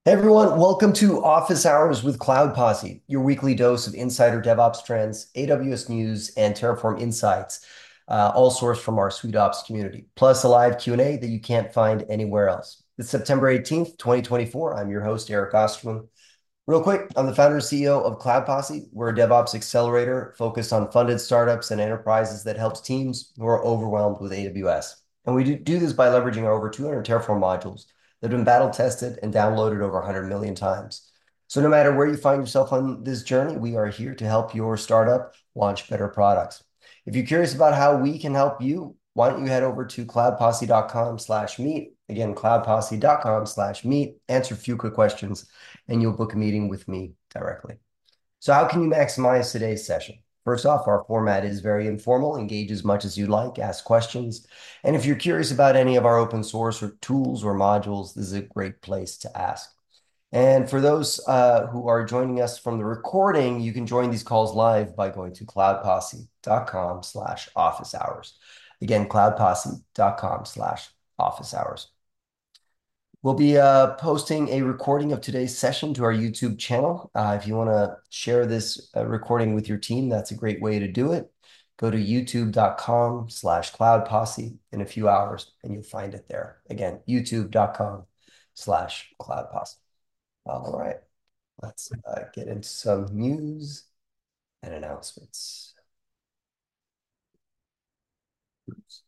Hey everyone, welcome to Office Hours with Cloud Posse, your weekly dose of insider DevOps trends, AWS news, and Terraform insights, all sourced from our SuiteOps community, plus a live Q&A that you can't find anywhere else. It's September 18th, 2024. I'm your host, Eric Osterman. Real quick, I'm the founder and CEO of Cloud Posse. We're a DevOps accelerator focused on funded startups and enterprises that helps teams who are overwhelmed with AWS. And we do this by leveraging our over 200 Terraform modules that have been battle tested and downloaded over 100 million times. So no matter where you find yourself on this journey, we are here to help your startup launch better products. If you're curious about how we can help you, why don't you head over to cloudposse.com/meet. Again, cloudposse.com/meet. Answer a few quick questions and you'll book a meeting with me directly. So how can you maximize today's session? First off, our format is very informal. Engage as much as you'd like, ask questions. And if you're curious about any of our open source or tools or modules, this is a great place to ask. And for those who are joining us from the recording, you can join these calls live by going to cloudposse.com/office hours. Again, cloudposse.com/office hours. We'll be posting a recording of today's session to our YouTube channel. If you want to share this recording with your team, that's a great way to do it. Go to youtube.com/cloudposse in a few hours and you'll find it there. Again, youtube.com/cloudposse. All right, let's get into some news and announcements. Oops.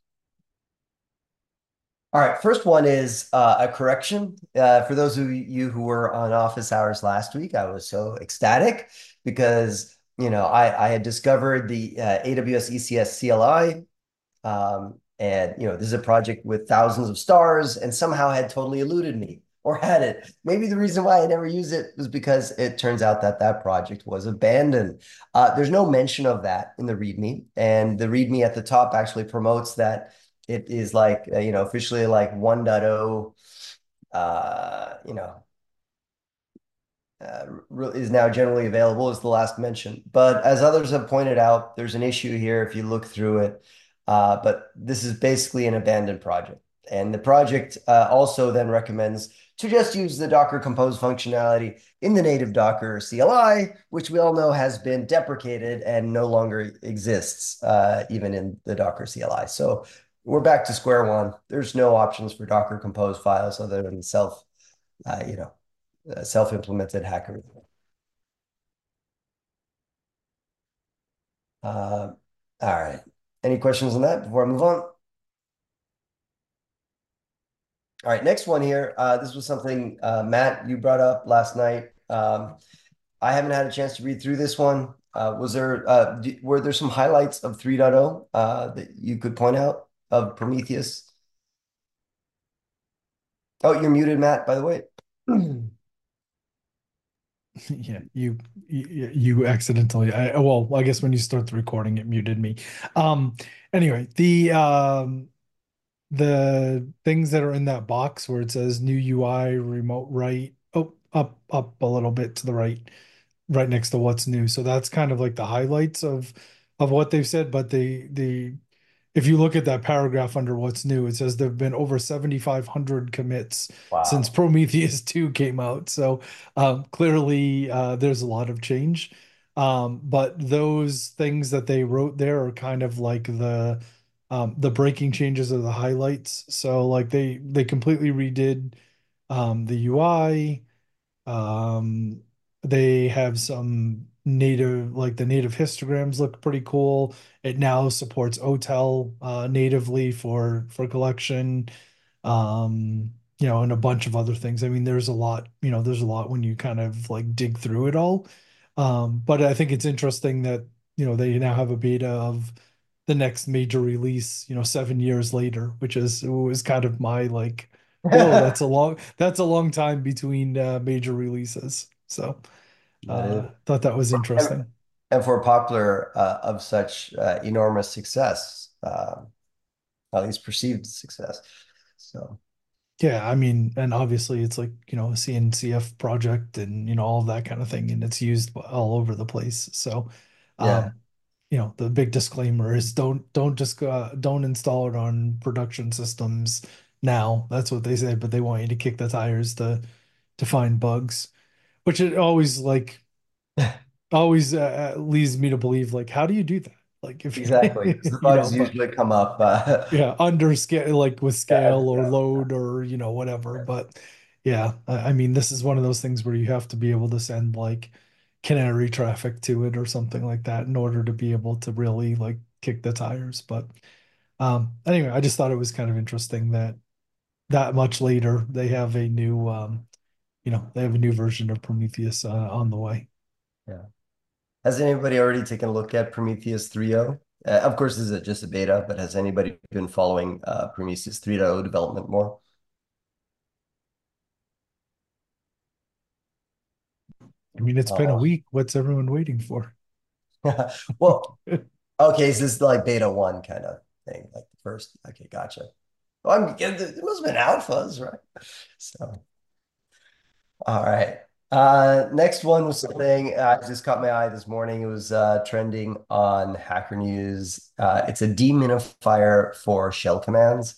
All right, first one is a correction. For those of you who were on office hours last week, I was so ecstatic because I had discovered the AWS ECS CLI, and this is a project with thousands of stars, and somehow had totally eluded me or had it. Maybe the reason why I never used it was because it turns out that that project was abandoned. There's no mention of that in the README, and the README at the top actually promotes that it is like, officially like 1.0, is now generally available is the last mention. But as others have pointed out, there's an issue here if you look through it. But this is basically an abandoned project. And the project also then recommends to just use the Docker Compose functionality in the native Docker CLI, which we all know has been deprecated and no longer exists, even in the Docker CLI. So we're back to square one. There's no options for Docker Compose files other than uh, you know, self-implemented hacker. All right. Any questions on that before I move on? All right, next one here. This was something Matt, you brought up last night. I haven't had a chance to read through this one. Were there some highlights of 3.0 that you could point out of Prometheus? Oh, you're muted, Matt, by the way. Yeah, you accidentally. Well, I guess when you start the recording, it muted me. Um, anyway, the things that are in that box where it says new UI, remote right, oh, up a little bit to the right, right next to what's new. So that's kind of like the highlights of what they've said. But the if you look at that paragraph under what's new, it says there have been over 7,500 commits since Wow. Prometheus 2 came out. So clearly there's a lot of change. But those things that they wrote there are kind of like the breaking changes of the highlights. So like they completely redid the UI. Um, they have some native, like the native histograms look pretty cool. It now supports OTel natively for collection, and a bunch of other things. I mean, there's a lot, there's a lot when you kind of like dig through it all. But I think it's interesting that, they now have a beta of the next major release, 7 years later, which is was kind of my like, whoa, that's a long time between major releases. So That is, thought that was and, interesting. and for a popular of such enormous success, at least perceived success. So, Yeah, I mean, and obviously it's like, a CNCF project and all of that kind of thing, and it's used all over the place. So yeah. um, the big disclaimer is don't just go, don't install it on production systems now. That's what they say, but they want you to kick the tires to to find bugs, which it always like always leads me to believe like how do you do that? Like if Exactly, because the bugs but usually come up. yeah, under scale, like with Yeah, scale or load or whatever. But yeah, I mean, this is one of those things where you have to be able to send like canary traffic to it or something like that in order to be able to really like kick the tires. But anyway, I just thought it was kind of interesting that much later they have a new they have a new version of Prometheus on the way. yeah. Has anybody already taken a look at Prometheus 3.0? Of course, this is just a beta, but has anybody been following Prometheus 3.0 development more? I mean, it's been a Oh. week. What's everyone waiting for? Well, okay, so this is like beta one kind of thing, like the first. Okay, gotcha. Well, it must have been alphas, right? So, all right. Next one was something just caught my eye this morning. It was trending on Hacker News. It's a deminifier for shell commands.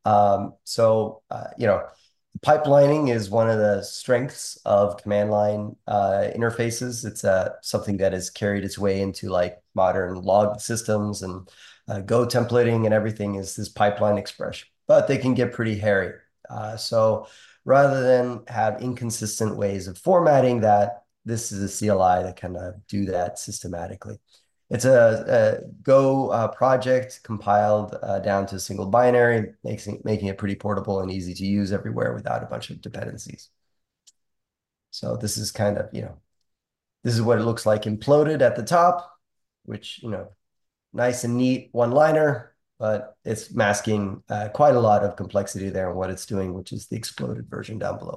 Pipelining is one of the strengths of command line interfaces. It's something that has carried its way into like modern log systems and Go templating and everything is this pipeline expression, but they can get pretty hairy. So rather than have inconsistent ways of formatting that, this is a CLI that can do that systematically. It's a Go project compiled down to a single binary, making it pretty portable and easy to use everywhere without a bunch of dependencies. So this is kind of, this is what it looks like imploded at the top, which, nice and neat one-liner, but it's masking quite a lot of complexity there in what it's doing, which is the exploded version down below.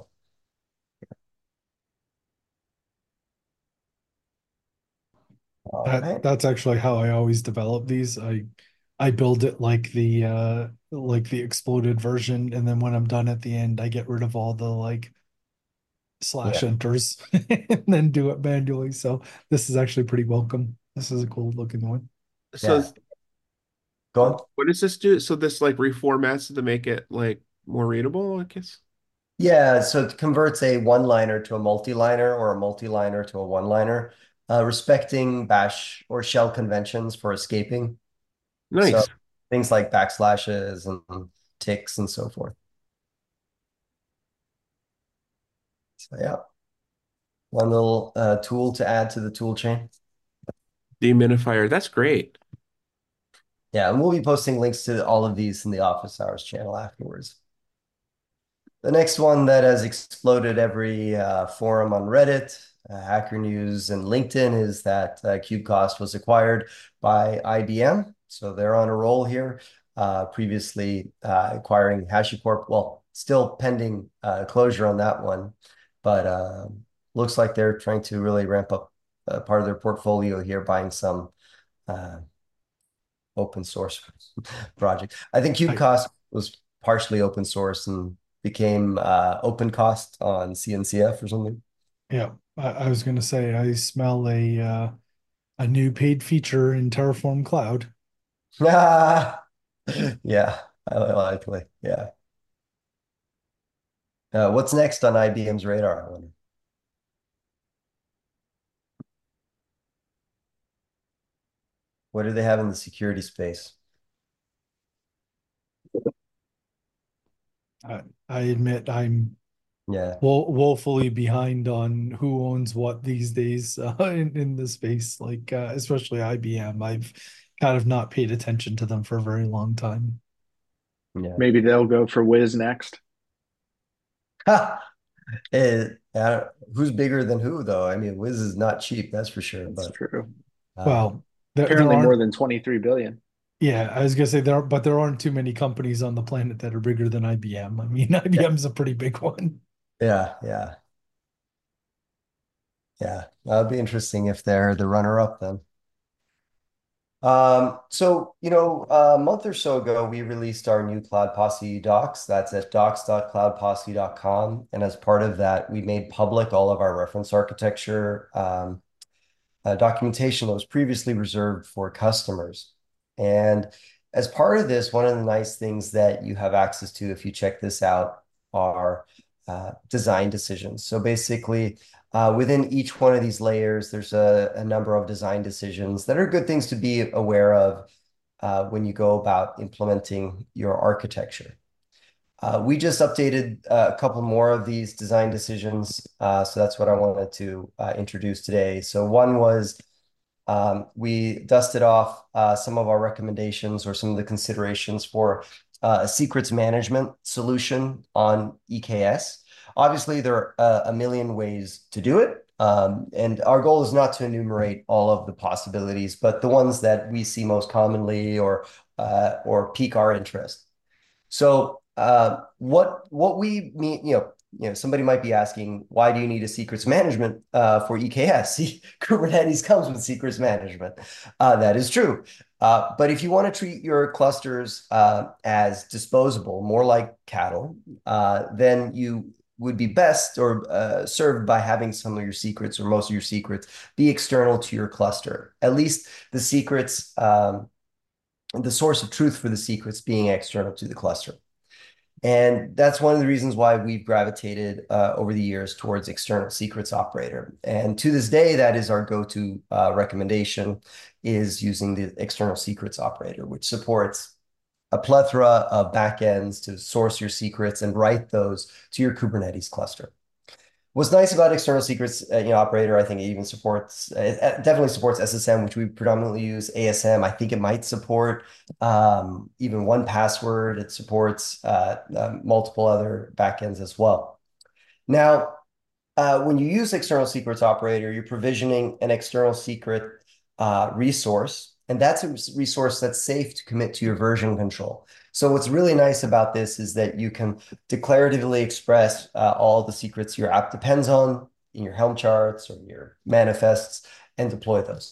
All right. That's actually how I always develop these. I build it like the exploded version, and then when I'm done at the end, I get rid of all the like slash Yeah. enters and then do it manually. So this is actually pretty welcome. This is a cool looking one. So Yeah. Go on. what does this do? So this like reformats to make it like more readable, I guess. Yeah, so it converts a one-liner to a multi-liner or a multi-liner to a one-liner, respecting bash or shell conventions for escaping. So Nice. things like backslashes and ticks and so forth. So yeah, one little tool to add to the tool chain. Deminifier. That's great. Yeah, and we'll be posting links to all of these in the Office Hours channel afterwards. The next one that has exploded every forum on Reddit, Hacker News, and LinkedIn is that KubeCost was acquired by IBM. So they're on a roll here. Previously acquiring HashiCorp. Well, still pending closure on that one, but looks like they're trying to really ramp up part of their portfolio here, buying some uh, open source project. I think I KubeCost was partially open source and became open cost on CNCF or something. yeah, I was gonna say I smell a new paid feature in Terraform Cloud. Ah, yeah, likely. Yeah. What's next on IBM's radar, I wonder? What do they have in the security space? I, I admit I'm Yeah. woefully behind on who owns what these days in the space, like especially IBM. I've kind of not paid attention to them for a very long time. Yeah. Maybe they'll go for Wiz next. Who's bigger than who, though? I mean, Wiz is not cheap, that's for sure. That's But true. uh, Well, there Apparently aren't. more than 23 billion. Yeah, I was gonna say but there aren't too many companies on the planet that are bigger than IBM. I mean, IBM's a pretty big one. yeah, yeah, yeah. That'd be interesting if they're the runner-up then. A month or so ago, we released our new Cloud Posse docs. That's at docs.cloudposse.com. And as part of that, we made public all of our reference architecture documentation that was previously reserved for customers. And as part of this, one of the nice things that you have access to if you check this out are design decisions. So basically, within each one of these layers, there's a number of design decisions that are good things to be aware of when you go about implementing your architecture. We just updated a couple more of these design decisions, so that's what I wanted to introduce today. So one was we dusted off some of our recommendations or some of the considerations for a secrets management solution on EKS. Obviously, there are a million ways to do it. And our goal is not to enumerate all of the possibilities, but the ones that we see most commonly or pique our interest. So what we mean, somebody might be asking, why do you need a secrets management for EKS? See, Kubernetes comes with secrets management. That is true. But if you want to treat your clusters as disposable, more like cattle, then you would be best or served by having some of your secrets or most of your secrets be external to your cluster. At least the secrets, the source of truth for the secrets being external to the cluster. And that's one of the reasons why we've gravitated over the years towards external secrets operator. And to this day, that is our go-to recommendation, is using the external secrets operator, which supports a plethora of backends to source your secrets and write those to your Kubernetes cluster. What's nice about external secrets operator, I think it even supports, it definitely supports SSM, which we predominantly use. ASM, I think it might support even 1Password. It supports multiple other backends as well. Now, when you use external secrets operator, you're provisioning an external secret resource, and that's a resource that's safe to commit to your version control. So what's really nice about this is that you can declaratively express all the secrets your app depends on in your Helm charts or your manifests and deploy those.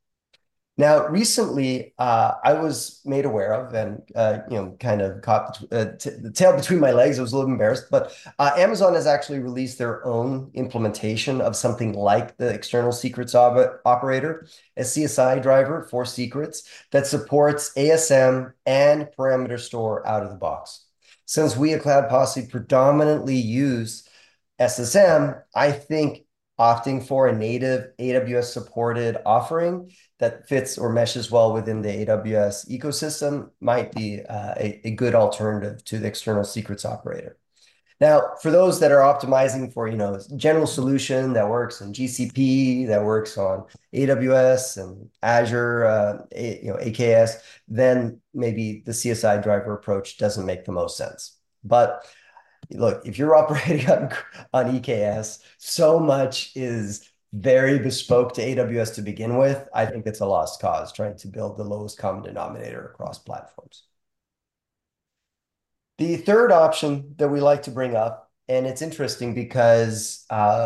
Now, recently, I was made aware of and, kind of caught the tail between my legs. I was a little embarrassed, but Amazon has actually released their own implementation of something like the external secrets operator, a CSI driver for secrets that supports ASM and parameter store out of the box. Since we at Cloud Posse predominantly use SSM, I think opting for a native AWS supported offering that fits or meshes well within the AWS ecosystem might be a good alternative to the external secrets operator. Now, for those that are optimizing for, general solution that works in GCP, that works on AWS and Azure, AKS, then maybe the CSI driver approach doesn't make the most sense. But look, if you're operating on EKS, so much is very bespoke to AWS to begin with. I think it's a lost cause trying to build the lowest common denominator across platforms. The third option that we like to bring up, and it's interesting because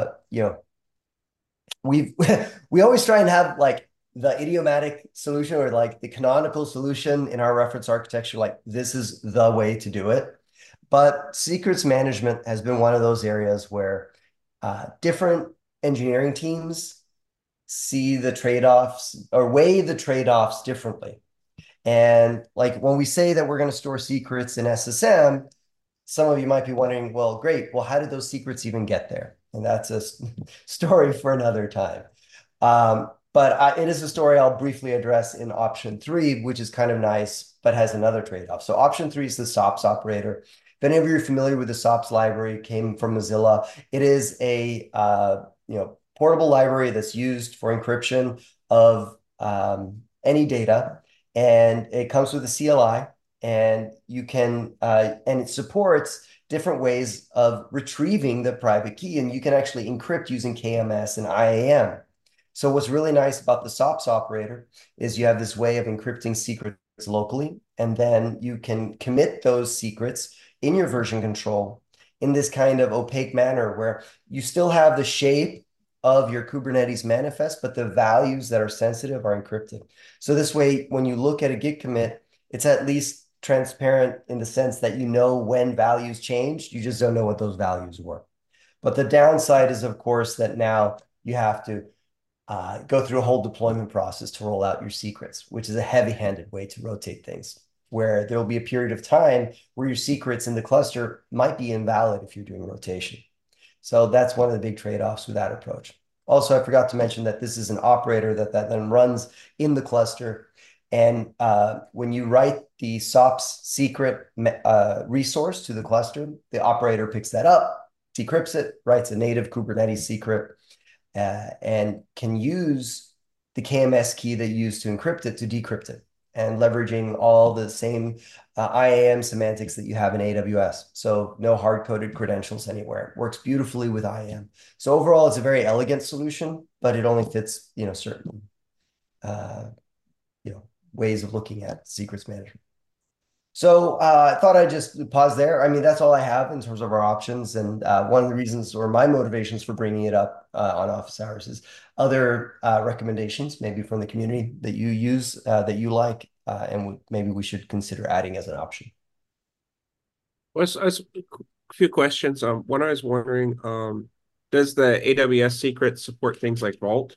we always try and have like the idiomatic solution or like the canonical solution in our reference architecture, like this is the way to do it. But secrets management has been one of those areas where different engineering teams see the trade-offs or weigh the trade-offs differently. And like when we say that we're going to store secrets in SSM, some of you might be wondering, well, great. Well, how did those secrets even get there? And that's a story for another time. But it is a story I'll briefly address in option 3, which is kind of nice, but has another trade-off. So option 3 is the SOPs operator. If any of you are familiar with the SOPs library, it came from Mozilla. It is a portable library that's used for encryption of any data, and it comes with a CLI, and you can and it supports different ways of retrieving the private key, and you can actually encrypt using KMS and IAM. So what's really nice about the SOPs operator is you have this way of encrypting secrets locally, and then you can commit those secrets in your version control in this kind of opaque manner where you still have the shape of your Kubernetes manifest, but the values that are sensitive are encrypted. So this way, when you look at a Git commit, it's at least transparent in the sense that you know when values changed, you just don't know what those values were. But the downside is, of course, that now you have to go through a whole deployment process to roll out your secrets, which is a heavy-handed way to rotate things. where there'll be a period of time where your secrets in the cluster might be invalid if you're doing rotation. So that's one of the big trade-offs with that approach. Also, I forgot to mention that this is an operator that then runs in the cluster. And when you write the SOPS secret resource to the cluster, the operator picks that up, decrypts it, writes a native Kubernetes secret, and can use the KMS key that you use to encrypt it to decrypt it, and leveraging all the same IAM semantics that you have in AWS. So no hard-coded credentials anywhere. It works beautifully with IAM. So overall, it's a very elegant solution, but it only fits, certain, uh, ways of looking at secrets management. So I thought I'd just pause there. I mean, that's all I have in terms of our options. And one of the reasons or my motivations for bringing it up on office hours is other recommendations, maybe from the community that you use, that you like, and maybe we should consider adding as an option. A few questions. One I was wondering, does the AWS secret support things like Vault?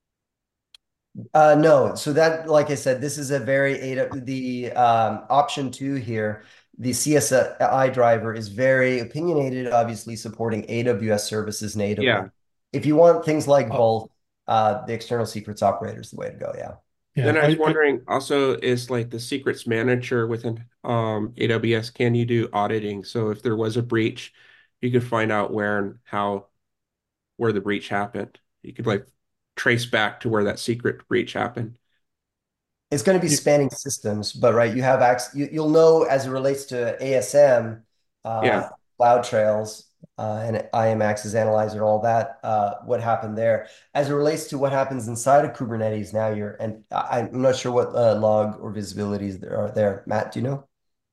No, so that, like I said, this is a the option 2 here. The CSI driver is very opinionated, obviously supporting AWS services natively. Yeah. If you want things like Oh, Vault, the external secrets operator is the way to go. Yeah. Then yeah, I was wondering also, is like the secrets manager within AWS, can you do auditing? So if there was a breach, you could find out where and how where the breach happened. You could like trace back to where that secret breach happened. It's going to be you, spanning systems, but right, you have access. You'll know as it relates to ASM, Yeah. CloudTrails, and IAM Access Analyzer, and all that. What happened there, as it relates to what happens inside of Kubernetes. Now I'm not sure what log or visibilities there are there. Matt, do you know?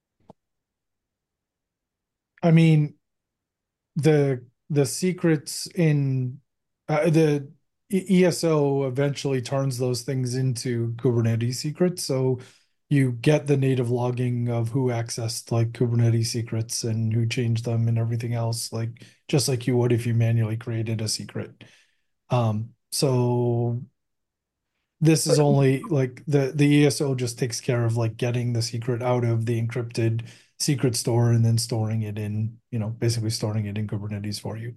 I mean, the secrets in the ESO eventually turns those things into Kubernetes secrets. So you get the native logging of who accessed like Kubernetes secrets and who changed them and everything else, like just like you would if you manually created a secret. So this is only like the ESO just takes care of like getting the secret out of the encrypted secret store and then storing it in, basically storing it in Kubernetes for you.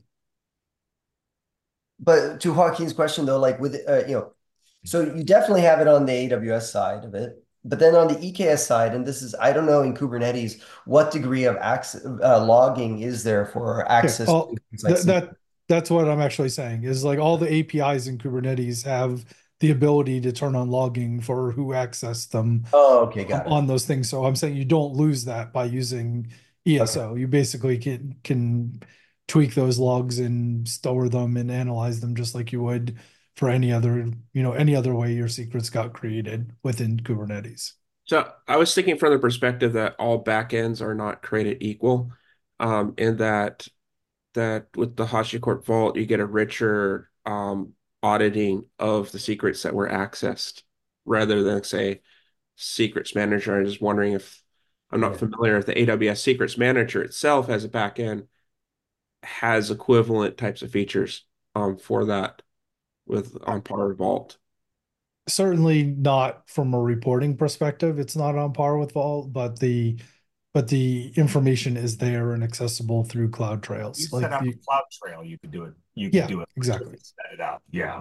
But to Joaquin's question though, like with so you definitely have it on the AWS side of it, but then on the EKS side, and this is I don't know in Kubernetes what degree of access logging is there for Okay. access to Oh, things like that secret. that that's what I'm actually saying is like all the APIs in Kubernetes have the ability to turn on logging for who accessed them Oh, okay, got it. on those things. So I'm saying you don't lose that by using Okay. ESO. You basically can tweak those logs and store them and analyze them just like you would for any other way your secrets got created within Kubernetes. So I was thinking from the perspective that all backends are not created equal, in that with the HashiCorp Vault, you get a richer auditing of the secrets that were accessed rather than say secrets manager. I was wondering if I'm not Yeah. familiar if the AWS secrets manager itself as a backend has equivalent types of features for that with on par with Vault. Certainly not from a reporting perspective, it's not on par with Vault, but the information is there and accessible through You CloudTrails. set Like up you, a cloud trail, you could do it. You could yeah, do it exactly. set it up. Yeah.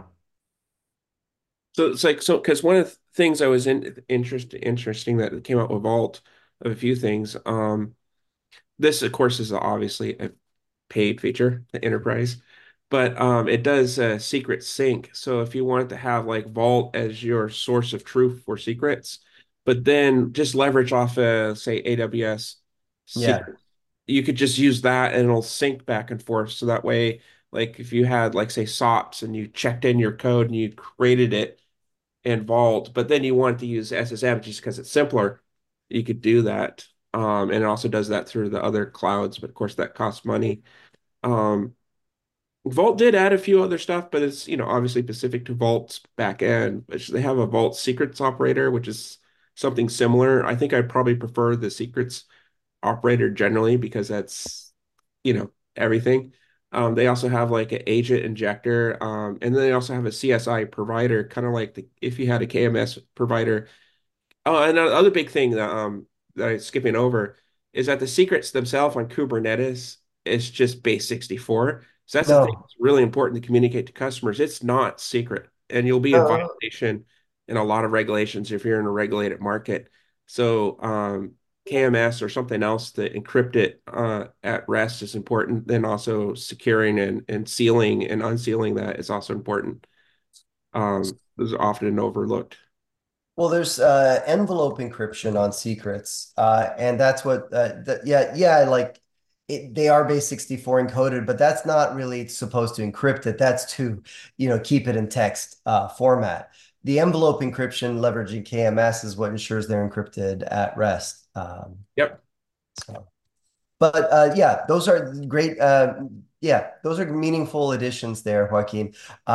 So it's like so because one of the things I was interesting that came out with Vault of a few things. This of course is obviously a paid feature, the enterprise, but it does secret sync. So if you wanted to have like Vault as your source of truth for secrets, but then just leverage off say AWS Yeah. secret, you could just use that and it'll sync back and forth. So that way, like if you had like say SOPs and you checked in your code and you created it in Vault, but then you want to use SSM just because it's simpler, you could do that. And it also does that through the other clouds, but of course that costs money. Um, Vault did add a few other stuff, but it's obviously specific to Vault's back end. Which they have a Vault secrets operator, which is something similar. I think I probably prefer the secrets operator generally because that's everything. They also have like an agent injector, and then they also have a CSI provider, kind of like if you had a KMS provider. Oh, and another big thing that that I'm skipping over is that the secrets themselves on Kubernetes is just base 64. So that's the thing No, that's really important to communicate to customers. It's not secret, and you'll be in no. violation in a lot of regulations if you're in a regulated market. So KMS or something else to encrypt it at rest is important. Then also securing and sealing and unsealing that is also important. Those are often overlooked. Well, there's envelope encryption on secrets, and that's what yeah, like they are base 64 encoded, but that's not really supposed to encrypt it. That's to, keep it in text format. The envelope encryption leveraging KMS is what ensures they're encrypted at rest. Yep. So. But yeah, those are great. Yeah, those are meaningful additions there, Joaquin.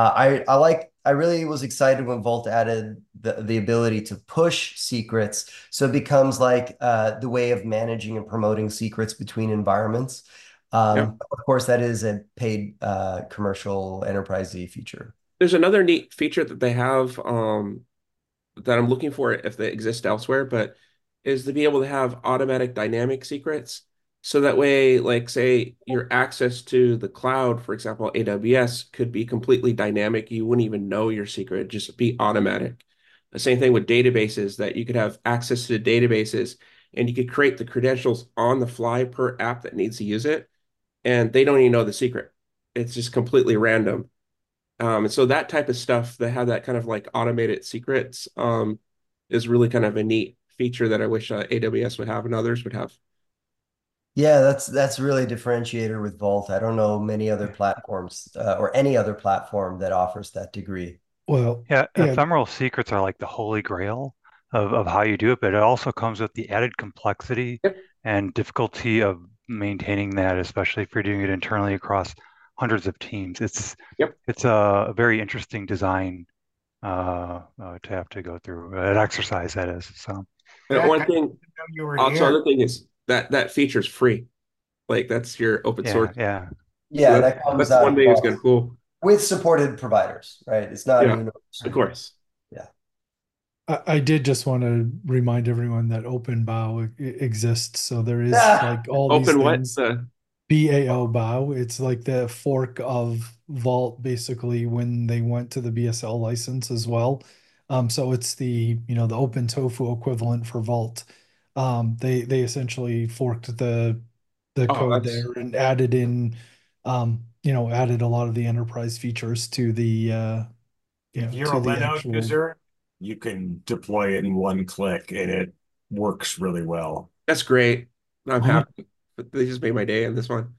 I really was excited when Vault added the ability to push secrets, so it becomes like the way of managing and promoting secrets between environments. Yep. Of course, that is a paid commercial enterprise feature. There's another neat feature that they have that I'm looking for if they exist elsewhere, but is to be able to have automatic dynamic secrets. So that way, like say your access to the cloud, for example, AWS could be completely dynamic. You wouldn't even know your secret, it'd just be automatic. The same thing with databases, that you could have access to databases and you could create the credentials on the fly per app that needs to use it, and they don't even know the secret. It's just completely random. And so that type of stuff that have that kind of like automated secrets is really kind of a neat feature that I wish AWS would have and others would have. Yeah, that's really a differentiator with Vault. I don't know many other platforms or any other platform that offers that degree. Well, Yeah, yeah, ephemeral secrets are like the holy grail of how you do it, but it also comes with the added complexity Yep. and difficulty of maintaining that, especially if you're doing it internally across hundreds of teams. Yep. It's a very interesting design to have to go through, an exercise that is. So And Jack, one I didn't thing, know you were also here. other thing is that that feature is free. Like that's your open source. yeah, yeah. So Yeah, that comes that's out one of the thing that's kind box of cool. with supported providers, right? It's not a Yeah, of universal. course. Yeah. I did just want to remind everyone that OpenBOW exists. So there is Ah, like all these Open what? things. BAO BOW. It's like the fork of Vault, basically, when they went to the BSL license as well. So it's the Open Tofu equivalent for Vault. They essentially forked the Oh, code that's there and added in, added a lot of the enterprise features to If you're to a the Linode actual. user, you can deploy it in one click and it works really well. that's great. I'm Mhm. happy. They just made my day on this one.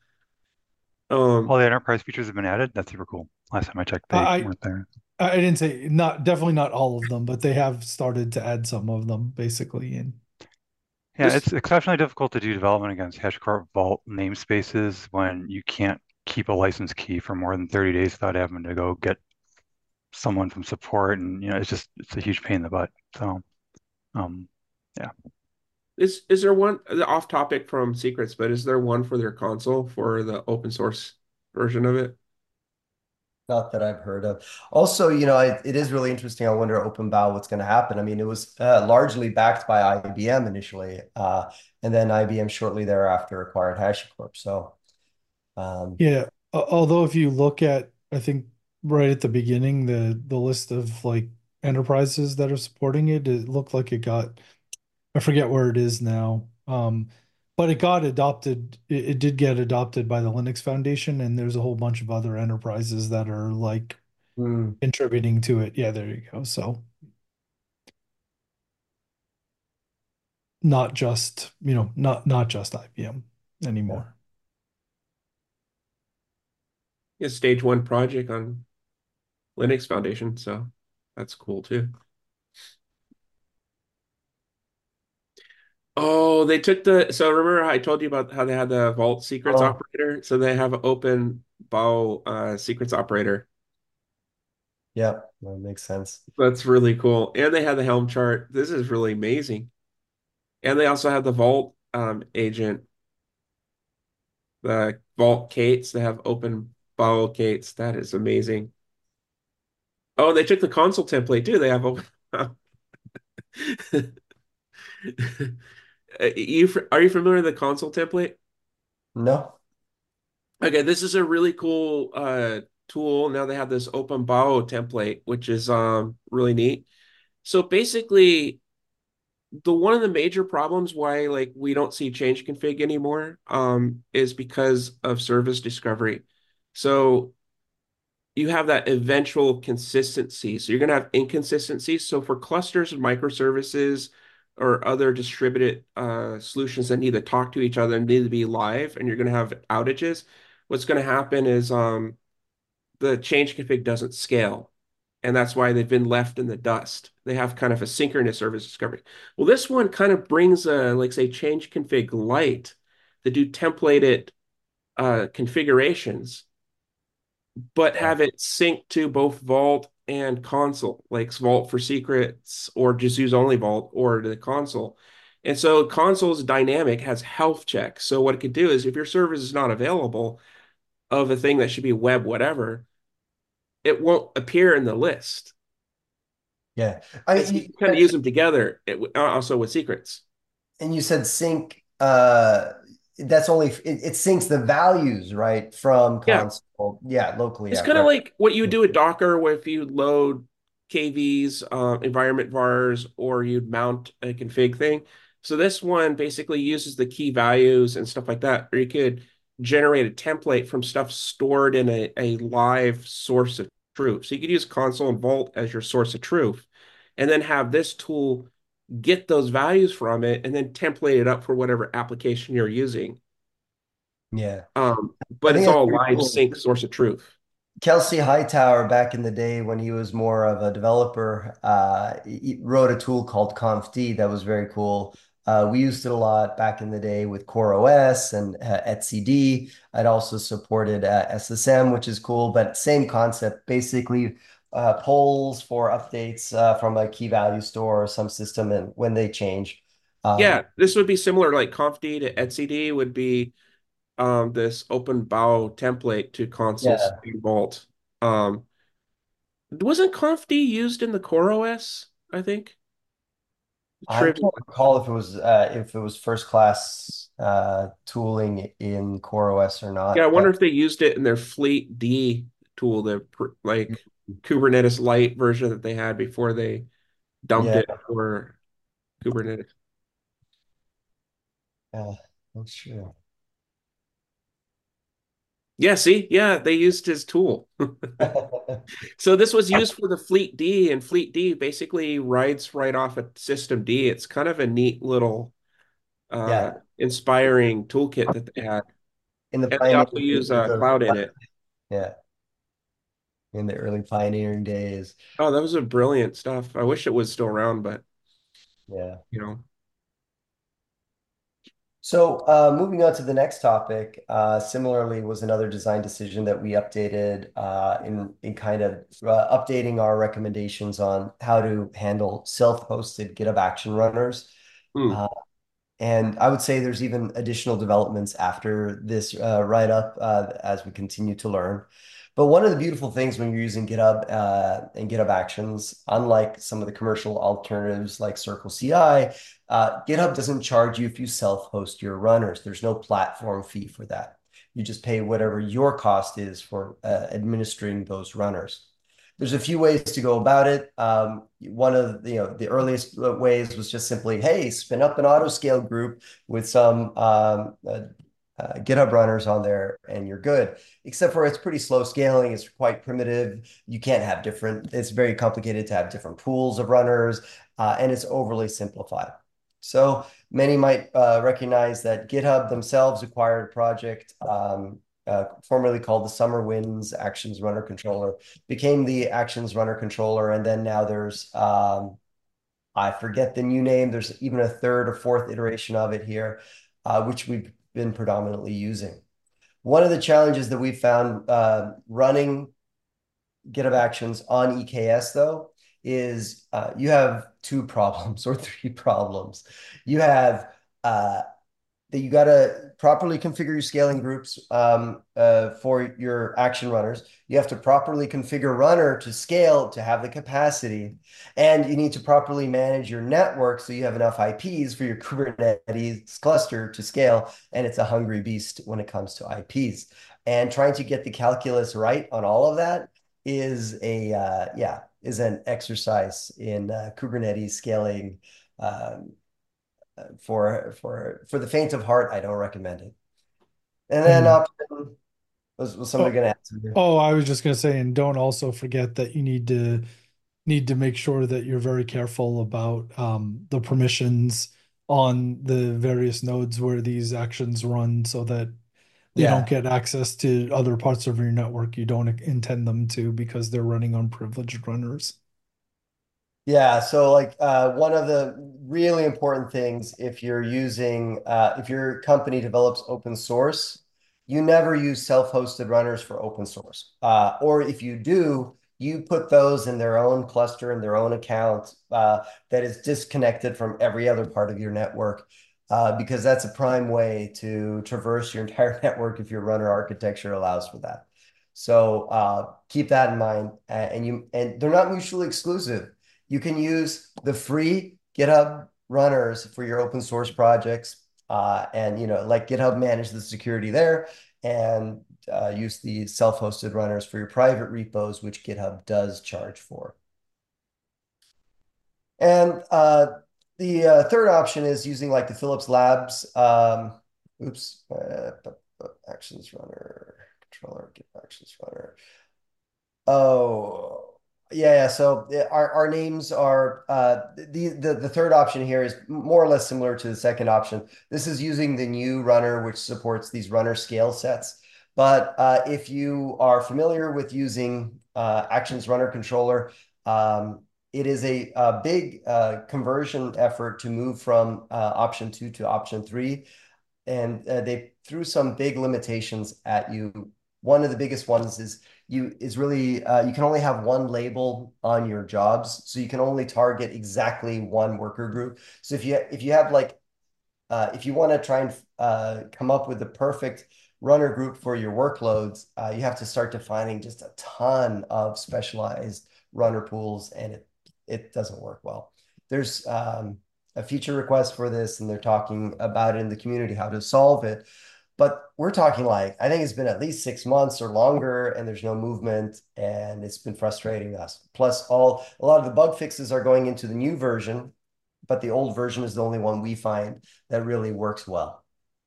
All Um, the enterprise features have been added. That's super cool. Last time I checked, they I weren't there. I didn't say not definitely not all of them, but they have started to add some of them basically in. Yeah, this it's exceptionally difficult to do development against HashiCorp Vault namespaces when you can't keep a license key for more than 30 days without having to go get someone from support, and it's a huge pain in the butt. So um yeah. is there one off topic from secrets, but is there one for their console for the open source version of it? not that I've heard of. Also, it is really interesting. I wonder OpenBOW what's going to happen. I mean, it was largely backed by IBM initially, and then IBM shortly thereafter acquired HashiCorp. So, um, Yeah, although if you look at, I think right at the beginning, the list of like enterprises that are supporting it, it looked like it got, I forget where it is now. But it got adopted. It did get adopted by the Linux Foundation, and there's a whole bunch of other enterprises that are like hmm, contributing to it. Yeah, there you go. So not just, not just IBM yeah. anymore. It's stage one project on Linux Foundation, so that's cool too. Oh, they took so remember how I told you about how they had the Vault secrets Oh, operator? So they have an open bow secrets operator. yeah, that makes sense. That's really cool. And they have the Helm chart. This is really amazing. And they also have the Vault agent, the Vault Kates. They have open bow Kates. That is amazing. Oh, they took the console template too. They have open. Are you familiar with the console template? No? Okay, this is a really cool tool. Now they have this OpenBOW template, which is really neat. So basically, the one of the major problems why like we don't see change config anymore is because of service discovery. So you have that eventual consistency. So you're going to have inconsistencies. So for clusters of microservices or other distributed solutions that need to talk to each other and need to be live, and you're going to have outages, what's going to happen is the change config doesn't scale. And that's why they've been left in the dust. They have kind of a synchronous service discovery. Well, this one kind of brings a, like say, change config light that do templated configurations but Yeah. have it sync to both Vault and console, like Vault for secrets, or just use only Vault or the console. And so console's dynamic has health checks. So what it could do is if your service is not available of a thing that should be web whatever, it won't appear in the list. Yeah. I And mean, so you you kind of use them together, also with secrets. and you said sync, that's only it syncs the values, right, from Yeah, console. Yeah, locally. it's Yeah, kind of right. like what you would do with Docker, where if you load KVs, environment vars, or you'd mount a config thing. So this one basically uses the key values and stuff like that, or you could generate a template from stuff stored in a live source of truth. So you could use console and Vault as your source of truth, and then have this tool get those values from it and then template it up for whatever application you're using. Yeah. I But think it's that's all pretty live cool. sync source of truth. Kelsey Hightower, back in the day when he was more of a developer, he wrote a tool called ConfD that was very cool. We used it a lot back in the day with CoreOS and etcd. I'd also supported SSM, which is cool, but same concept, basically polls for updates from a key value store or some system, and when they change. Yeah, Um, this would be similar, like confd to etcd would be this open bow template to consoles yeah, in Vault. Um, wasn't confd used in the CoreOS, I think? I Trivial. can't recall if it was first class tooling in CoreOS or Yeah, I not, wonder but if they used it in their Fleet D tool, the like Kubernetes Lite version that they had before they dumped yeah, it for Kubernetes. yeah, that's true. Yeah, see, yeah, they used his tool. So this was used for the Fleet D, and Fleet D basically rides right off a System D. It's kind of a neat little Yeah, inspiring toolkit that they had. in the And they also pioneering use days of Cloud in it. yeah, in the early pioneering days. Oh, that was a brilliant stuff. I wish it was still around, but Yeah. you know. So moving on to the next topic, similarly was another design decision that we updated in kind of updating our recommendations on how to handle self-hosted GitHub Action runners. Hmm. Uh, And I would say there's even additional developments after this write-up as we continue to learn. But one of the beautiful things when you're using GitHub and GitHub Actions, unlike some of the commercial alternatives like Circle CI, GitHub doesn't charge you if you self-host your runners. There's no platform fee for that. You just pay whatever your cost is for administering those runners. There's a few ways to go about it. One of the earliest ways was just simply, hey, spin up an autoscale group with some GitHub runners on there, and you're good. Except for it's pretty slow scaling. It's quite primitive. You can't have different. It's very complicated to have different pools of runners, and it's overly simplified. So many might recognize that GitHub themselves acquired a project formerly called the Summer Winds Actions Runner Controller, became the Actions Runner Controller, and then now there's I forget the new name. There's even a third or fourth iteration of it here, which we've been predominantly using. One of the challenges that we found running GitHub Actions on EKS, though, is you have two problems or three problems. You have that you got to properly configure your scaling groups for your action runners. You have to properly configure runner to scale to have the capacity, and you need to properly manage your network so you have enough IPs for your Kubernetes cluster to scale. And it's a hungry beast when it comes to IPs. And trying to get the calculus right on all of that is is an exercise in Kubernetes scaling. Um, for the faint of heart, I don't recommend it. And then And option was somebody going to answer here? oh, I was just going to say, and don't also forget that you need to make sure that you're very careful about the permissions on the various nodes where these actions run so that they don't Yeah. get access to other parts of your network you don't intend them to because they're running on privileged runners. Yeah, so like one of the really important things if you're using if your company develops open source, you never use self-hosted runners for open source. Or if you do, you put those in their own cluster in their own account that is disconnected from every other part of your network because that's a prime way to traverse your entire network if your runner architecture allows for that. So keep that in mind, and they're not mutually exclusive. You can use the free GitHub runners for your open source projects, and like GitHub manage the security there, and use the self-hosted runners for your private repos, which GitHub does charge for. And the third option is using like the Philips Labs. Oops, actions runner controller, get actions runner. Oh, yeah. So our names are the third option here is more or less similar to the second option. This is using the new runner, which supports these runner scale sets. But if you are familiar with using Actions Runner Controller, it is a big conversion effort to move from option 2 to option 3, and they threw some big limitations at you. One of the biggest ones is really you can only have one label on your jobs, so you can only target exactly one worker group. So if you have like if you want to try and come up with the perfect runner group for your workloads, you have to start defining just a ton of specialized runner pools, and it doesn't work well. There's a feature request for this, and they're talking about it in the community how to solve it. But we're talking like I think it's been at least 6 months or longer, and there's no movement, and it's been frustrating us. Plus, a lot of the bug fixes are going into the new version, but the old version is the only one we find that really works well.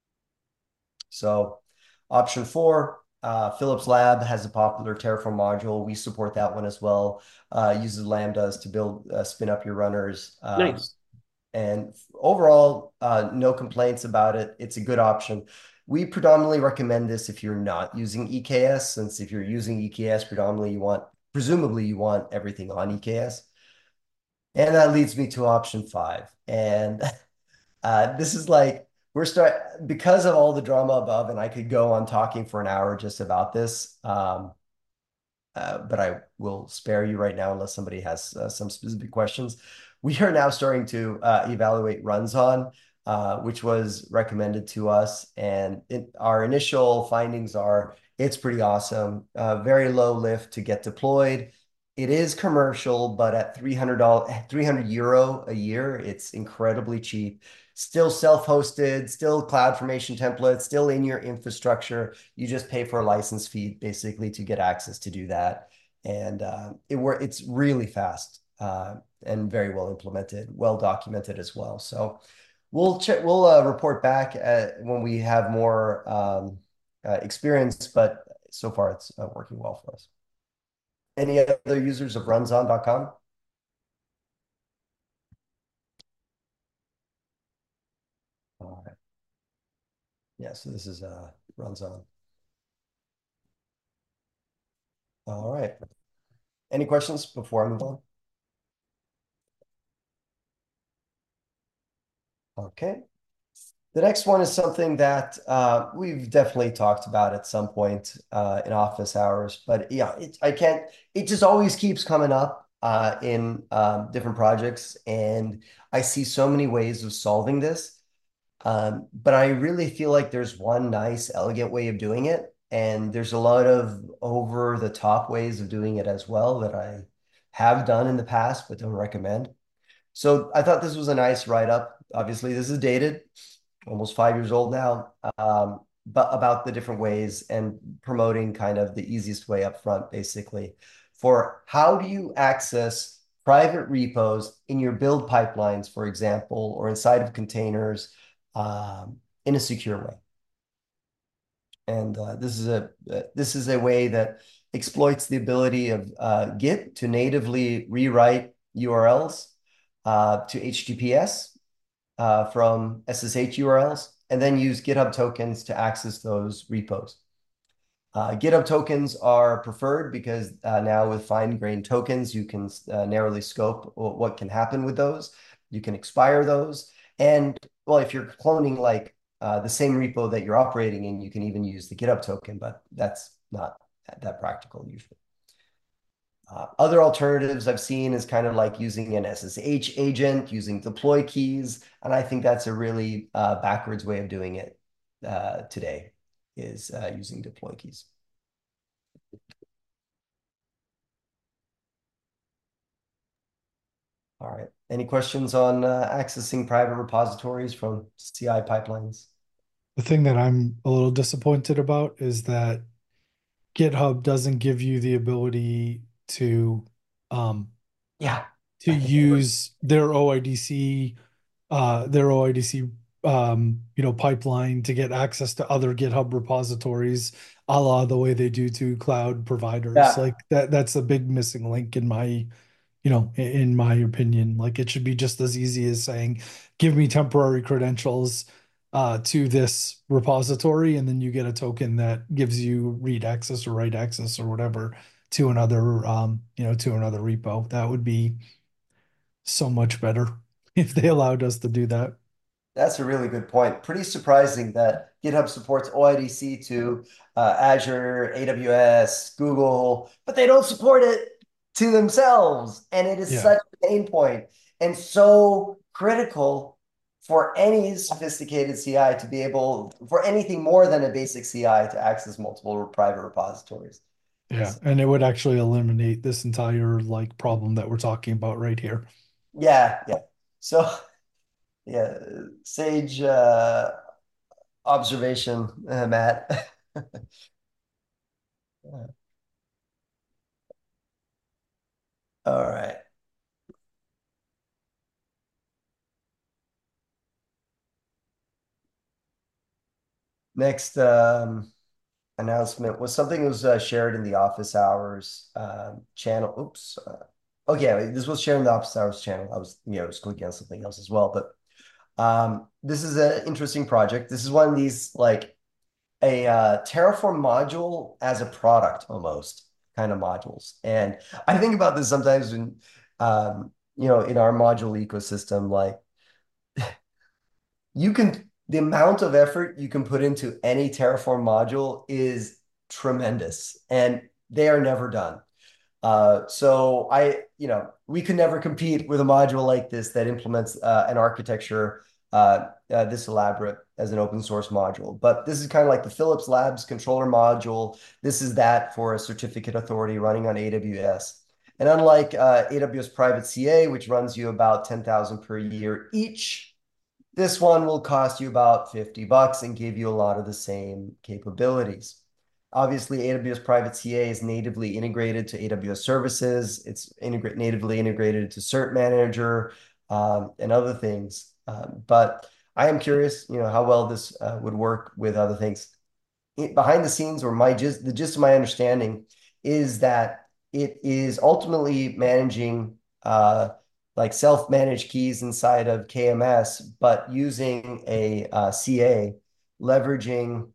So option 4, Philips Lab has a popular Terraform module. We support that one as well. Uses Lambdas to build, spin up your runners. Nice. And overall, no complaints about it. It's a good option. We predominantly recommend this if you're not using EKS, since if you're using EKS predominantly, presumably you want everything on EKS. And that leads me to option 5. And this is like because of all the drama above, and I could go on talking for an hour just about this. But I will spare you right now unless somebody has some specific questions. We are now starting to evaluate Runzon, which was recommended to us. And our initial findings are it's pretty awesome. Very low lift to get deployed. It is commercial, but at €300 a year, it's incredibly cheap. Still self-hosted, still CloudFormation templates, still in your infrastructure. You just pay for a license fee basically to get access to do that. And it's really fast and very well implemented, well documented as well. So we'll check. We'll report back when we have more experience, but so far it's working well for us. Any other users of runzon.com? All right. Yeah, so this is Runzon. All right. Any questions before I move on? Okay. The next one is something that we've definitely talked about at some point in office hours, but yeah, it just always keeps coming up in different projects, and I see so many ways of solving this. But I really feel like there's one nice, elegant way of doing it. And there's a lot of over the top ways of doing it as well that I have done in the past, but don't recommend. So I thought this was a nice write-up. Obviously, this is dated, almost 5 years old now, but about the different ways and promoting kind of the easiest way up front, basically, for how do you access private repos in your build pipelines, for example, or inside of containers in a secure way. And this is a way that exploits the ability of Git to natively rewrite URLs to HTTPS from SSH URLs, and then use GitHub tokens to access those repos. GitHub tokens are preferred because now with fine-grained tokens, you can narrowly scope what can happen with those. You can expire those. And well, if you're cloning like the same repo that you're operating in, you can even use the GitHub token, but that's not that practical usually. Other alternatives I've seen is kind of like using an SSH agent, using deploy keys, and I think that's a really backwards way of doing it today, is using deploy keys. All right. Any questions on accessing private repositories from CI pipelines? The thing that I'm a little disappointed about is that GitHub doesn't give you the ability to um, Yeah. use their OIDC pipeline to get access to other GitHub repositories, a la the way they do to cloud providers. Yeah. Like that's a big missing link in my, in my opinion. Like it should be just as easy as saying, give me temporary credentials to this repository, and then you get a token that gives you read access or write access or whatever to another to another repo. That would be so much better if they allowed us to do that. That's a really good point. Pretty surprising that GitHub supports OIDC to Azure, AWS, Google, but they don't support it to themselves. And it is Yeah. such a pain point and so critical for any sophisticated CI to be able, for anything more than a basic CI to access multiple private repositories. Yeah, and it would actually eliminate this entire like problem that we're talking about right here. Yeah, yeah. So, yeah, sage observation, Matt. All right. Next announcement was something that was shared in the office hours channel. Oops. Okay, this was shared in the office hours channel. I was, just clicking on something else as well. But this is an interesting project. This is one of these like a Terraform module as a product almost kind of modules. And I think about this sometimes when, in our module ecosystem, like the amount of effort you can put into any Terraform module is tremendous, and they are never done. So we could never compete with a module like this that implements an architecture this elaborate as an open source module. But this is kind of like the Philips Labs controller module. This is that for a certificate authority running on AWS. And unlike AWS Private CA, which runs you about 10,000 per year each, this one will cost you about $50 and give you a lot of the same capabilities. Obviously, AWS Private CA is natively integrated to AWS services. It's natively integrated to Cert Manager and other things. But I am curious, how well this would work with other things. Behind the scenes, or the gist of my understanding is that it is ultimately managing like self-managed keys inside of KMS, but using a CA, leveraging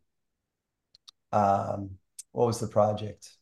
what was the project?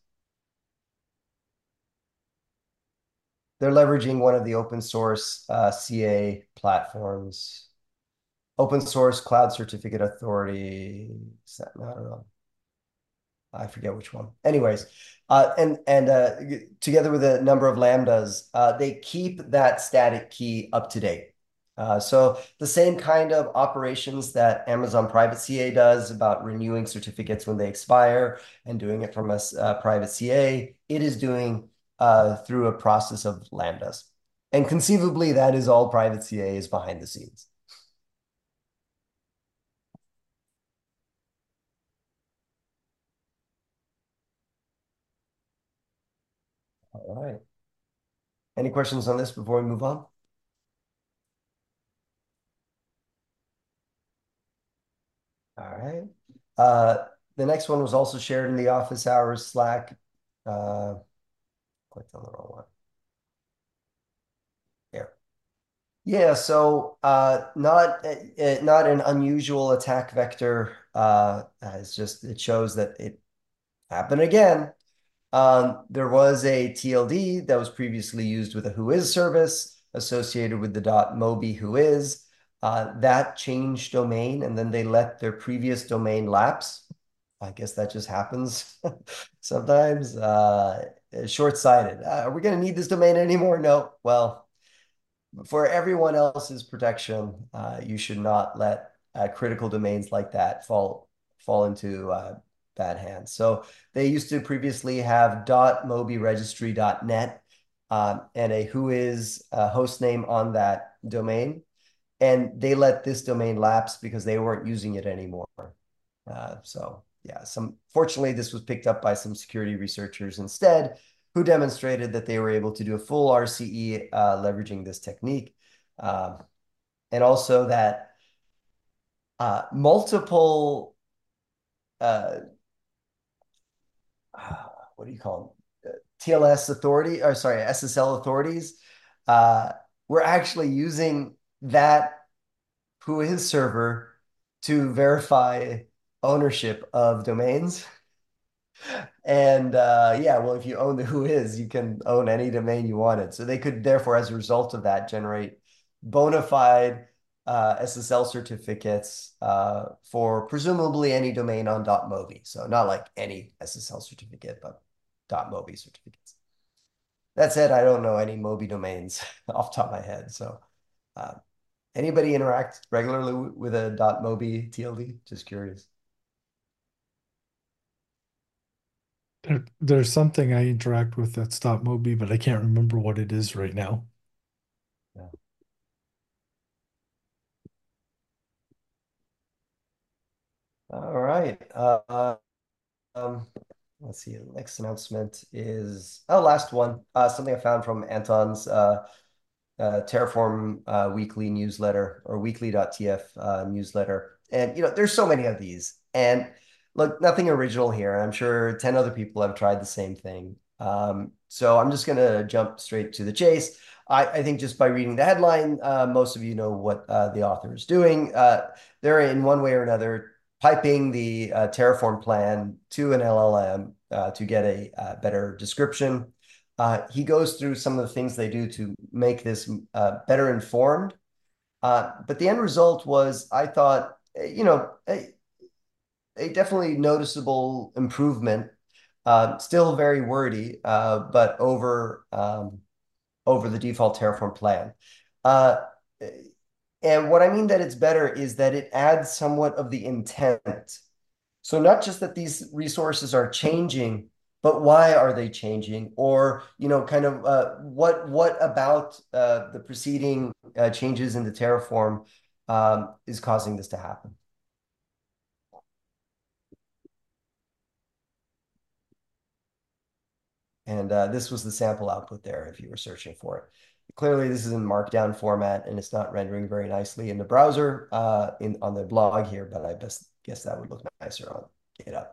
They're leveraging one of the open source CA platforms, Open Source Cloud Certificate Authority. I don't know. I forget which one. Anyways, and together with a number of Lambdas, they keep that static key up to date. So the same kind of operations that Amazon Private CA does about renewing certificates when they expire and doing it from a private CA, it is doing through a process of Lambdas. And conceivably, that is all private CA is behind the scenes. All right. Any questions on this before we move on? All right. The next one was also shared in the office hours Slack. Clicked on the wrong one. There. Yeah, so not an unusual attack vector. It's just it shows that it happened again. There was a TLD that was previously used with a Whois service associated with the .mobi Whois. That changed domain, and then they let their previous domain lapse. I guess that just happens sometimes. Short-sighted. Are we going to need this domain anymore? No. Well, for everyone else's protection, you should not let critical domains like that fall into bad hands. So they used to previously have .mobiregistry.net and a Whois host name on that domain, and they let this domain lapse because they weren't using it anymore. So yeah, fortunately this was picked up by some security researchers instead, who demonstrated that they were able to do a full RCE leveraging this technique. And also that multiple, what do you call them? TLS authority, or sorry, SSL authorities were actually using that Whois server to verify ownership of domains. And yeah, well, if you own the Whois, you can own any domain you wanted. So they could therefore, as a result of that, generate bona fide SSL certificates for presumably any domain on .mobi. So not like any SSL certificate, but .mobi certificates. That said, I don't know any Mobi domains off the top of my head. So anybody interact regularly with a .mobi TLD? Just curious. There's something I interact with that's .mobi, but I can't remember what it is right now. Yeah. All right. Let's see. The next announcement is last one. Something I found from Anton's Terraform weekly newsletter or weekly.tf newsletter. And there's so many of these. And look, nothing original here. I'm sure 10 other people have tried the same thing. So I'm just going to jump straight to the chase. I think just by reading the headline, most of you know what the author is doing. They're in one way or another piping the Terraform plan to an LLM to get a better description. He goes through some of the things they do to make this better informed. But the end result was, I thought, a definitely noticeable improvement. Still very wordy, but over the default Terraform plan. And what I mean that it's better is that it adds somewhat of the intent. So not just that these resources are changing, but why are they changing? Or, kind of what about the preceding changes in the Terraform is causing this to happen? And this was the sample output there if you were searching for it. Clearly, this is in Markdown format, and it's not rendering very nicely in the browser on the blog here, but I guess that would look nicer on GitHub.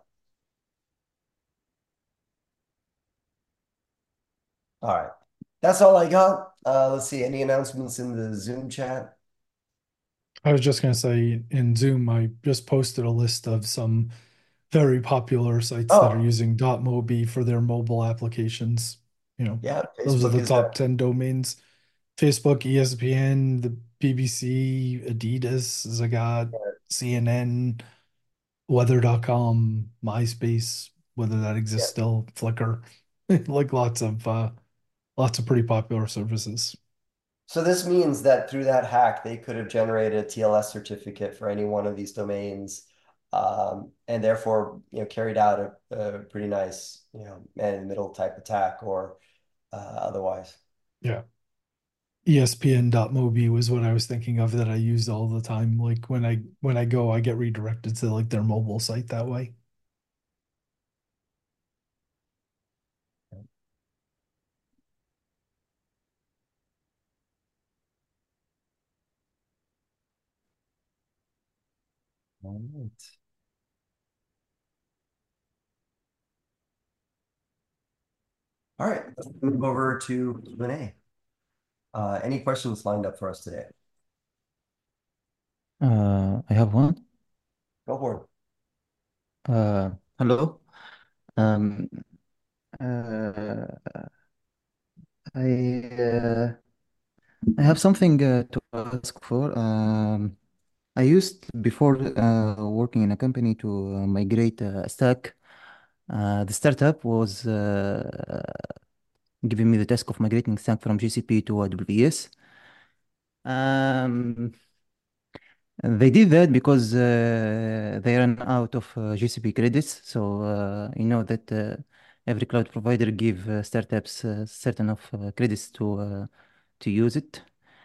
All right. That's all I got. Let's see. Any announcements in the Zoom chat? I was just going to say in Zoom, I just posted a list of some very popular sites that are using .mobi for their mobile applications. Yeah, those are Facebook the is top 10 domains. Facebook, ESPN, the BBC, Adidas, Zagat, CNN, weather.com, MySpace, whether that exists still, Flickr, like lots of pretty popular services. So this means that through that hack, they could have generated a TLS certificate for any one of these domains, and therefore, carried out a pretty nice, man-in-the-middle type attack or otherwise. Yeah. ESPN.mobi was what I was thinking of that I used all the time. Like when I go, I get redirected to like their mobile site that way. All right. All right, let's move over to Q&A. Any questions lined up for us today? I have one. Go for it. Hello. Um, uh, I I have something to ask for. I used before working in a company to migrate a stack. The startup was giving me the task of migrating stack from GCP to AWS. Um, They did that because they ran out of GCP credits. So you know that every cloud provider give startups certain of credits to use it.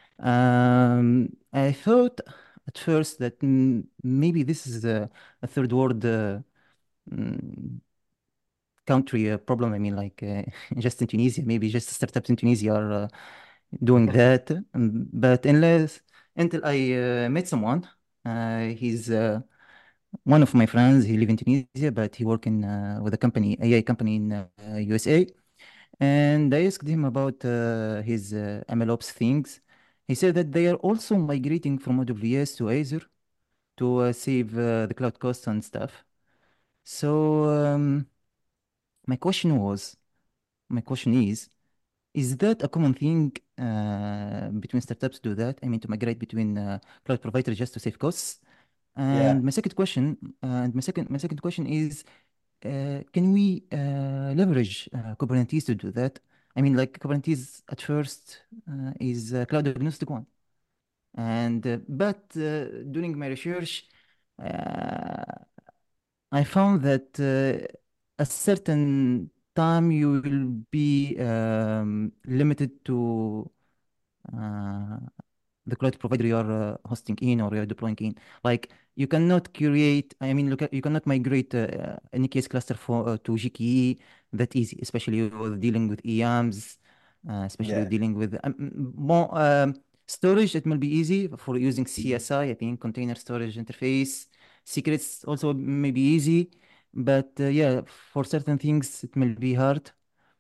I thought at first that maybe this is a third world mm, country problem. I mean, like just in Tunisia, maybe just startups in Tunisia are doing that. But until I met someone, he's one of my friends. He live in Tunisia, but he work in with a company, AI company in USA. And I asked him about his MLOps things. He said that they are also migrating from AWS to Azure to save the cloud costs and stuff. So my question was, my question is that a common thing between startups do that? I mean, to migrate between cloud providers just to save costs. Yeah. And my second question is, can we leverage Kubernetes to do that? I mean, like Kubernetes at first is a cloud agnostic one, and but during my research, uh, I found that a certain time you will be limited to uh, the cloud provider you are hosting in or you're deploying in. Like you cannot curate, I mean, look at, you cannot migrate any case cluster to GKE that easy, especially with dealing with EAMs, especially with Yeah. dealing with more storage. It will be easy for using CSI, I think, container storage interface. Secrets also may be easy, but yeah, for certain things it will be hard.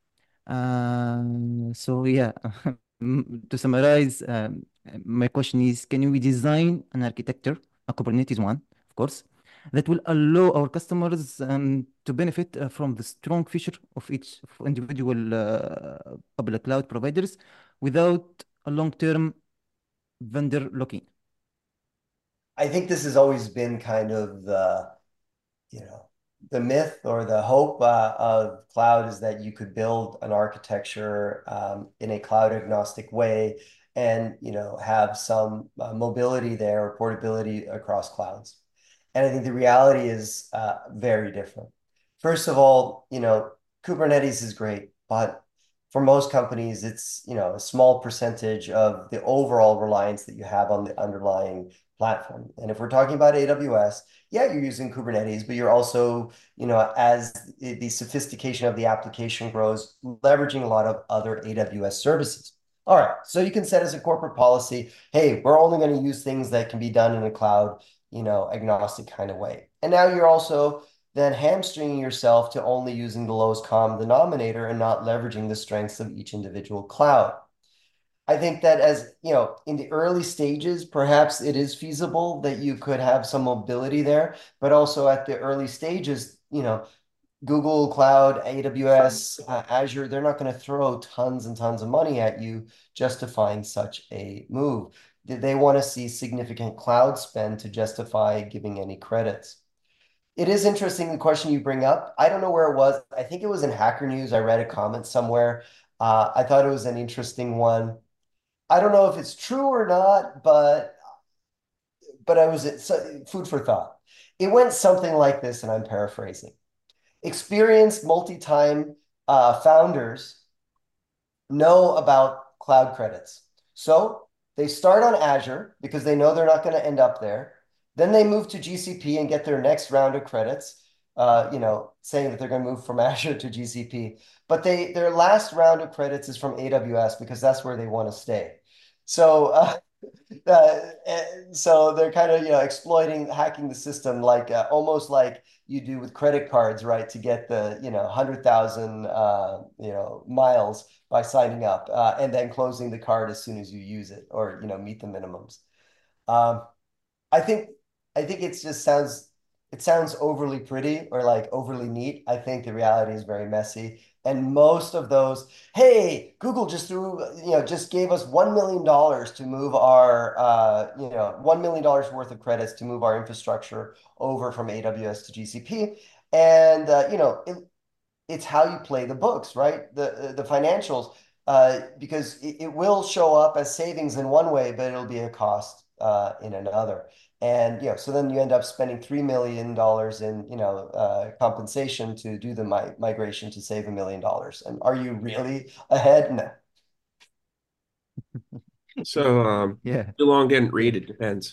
So yeah, to summarize, my question is, can we design an architecture, a Kubernetes one, of course, that will allow our customers to benefit from the strong feature of each of individual public cloud providers without a long-term vendor lock-in? I think this has always been kind of you know, the myth or the hope of cloud is that you could build an architecture in a cloud agnostic way and, have some mobility there or portability across clouds. And I think the reality is very different. First of all, Kubernetes is great, but for most companies, it's, a small percentage of the overall reliance that you have on the underlying platform. And if we're talking about AWS, yeah, you're using Kubernetes, but you're also, as the sophistication of the application grows, leveraging a lot of other AWS services. All right, so you can set as a corporate policy, hey, we're only going to use things that can be done in a cloud, agnostic kind of way. And now you're also then hamstringing yourself to only using the lowest common denominator and not leveraging the strengths of each individual cloud. I think that as in the early stages, perhaps it is feasible that you could have some mobility there, but also at the early stages, Google Cloud, AWS, Azure, they're not going to throw tons and tons of money at you justifying such a move. They want to see significant cloud spend to justify giving any credits. It is interesting the question you bring up. I don't know where it was. I think it was in Hacker News. I read a comment somewhere. I thought it was an interesting one. I don't know if it's true or not, but I was food for thought. It went something like this, and I'm paraphrasing. Experienced multi-time founders know about cloud credits. So they start on Azure because they know they're not going to end up there. Then they move to GCP and get their next round of credits, saying that they're going to move from Azure to GCP. But their last round of credits is from AWS because that's where they want to stay. So so they're kind of exploiting, hacking the system like almost like you do with credit cards, right? To get the 100,000 miles by signing up and then closing the card as soon as you use it or meet the minimums. Um, I think it sounds overly pretty or like overly neat. I think the reality is very messy. And most of those, hey, Google just gave us $1 million to move our $1 million worth of credits to move our infrastructure over from AWS to GCP. And it's how you play the books, right? The financials, because it will show up as savings in one way, but it'll be a cost in another. And so then you end up spending $3 million in compensation to do the migration to save $1 million. And are you really ahead? No. So Yeah. too long didn't read. It depends.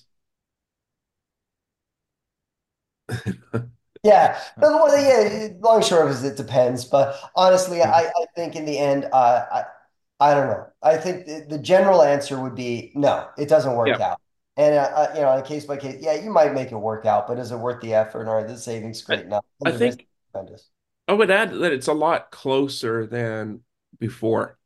Yeah, long and short of it is it depends. But honestly, I think in the end, I don't know. I think the general answer would be no, it doesn't work Yeah, out. And on a case by case, yeah, you might make it work out, but is it worth the effort or the savings? I, Great enough, and I the risk think is tremendous. I would add that it's a lot closer than before,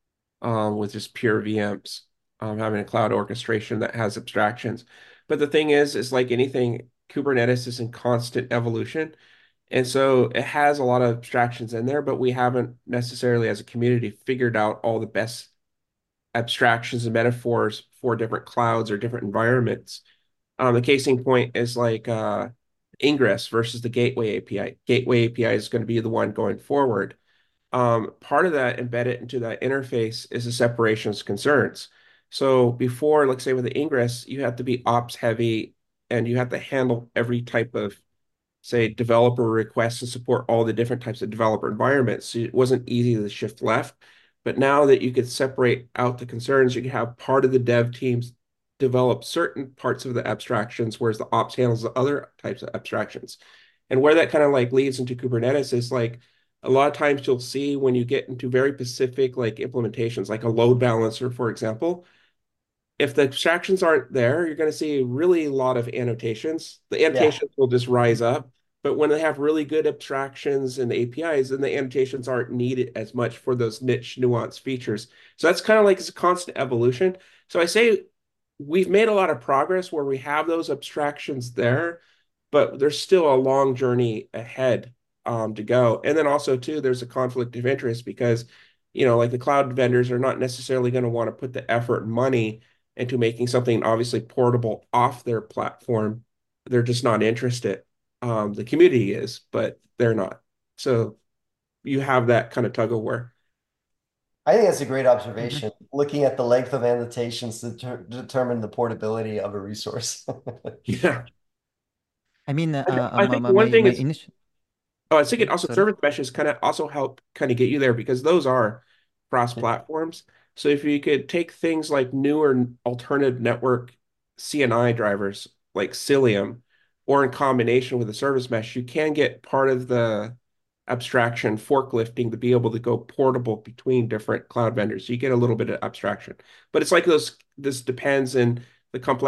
with just pure VMs, having a cloud orchestration that has abstractions. But the thing is like anything, Kubernetes is in constant evolution. And so it has a lot of abstractions in there, but we haven't necessarily, as a community, figured out all the best abstractions and metaphors for different clouds or different environments. The casing point is like Ingress versus the Gateway API. Gateway API is going to be the one going forward. Part of that embedded into that interface is the separations concerns. So before, let's say with the Ingress, you have to be ops heavy and you have to handle every type of, say, developer requests and support all the different types of developer environments. So it wasn't easy to shift left. But now that you could separate out the concerns, you can have part of the dev teams develop certain parts of the abstractions, whereas the ops handles the other types of abstractions. And where that kind of like leads into Kubernetes is like a lot of times you'll see when you get into very specific like implementations, like a load balancer, for example, if the abstractions aren't there, you're going to see really a lot of annotations. The Yeah, annotations will just rise up. But when they have really good abstractions and APIs, then the annotations aren't needed as much for those niche nuanced features. So that's kind of like it's a constant evolution. So I say we've made a lot of progress where we have those abstractions there, but there's still a long journey ahead to go. And then also too, there's a conflict of interest because, like the cloud vendors are not necessarily going to want to put the effort and money into making something obviously portable off their platform. They're just not interested. The community is, but they're not. So you have that kind of tug of war. I think that's a great Mhm. observation. Looking at the length of annotations to determine the portability of a resource. Yeah. I mean, I think one thing my is, initial. oh, I was thinking Yeah, also sorry. service meshes kind of also help kind of get you there because those are cross Yeah. platforms. So if you could take things like newer alternative network CNI drivers like Cilium, or in combination with a service mesh, you can get part of the abstraction forklifting to be able to go portable between different cloud vendors. So you get a little bit of abstraction, but it's like this depends in the complexity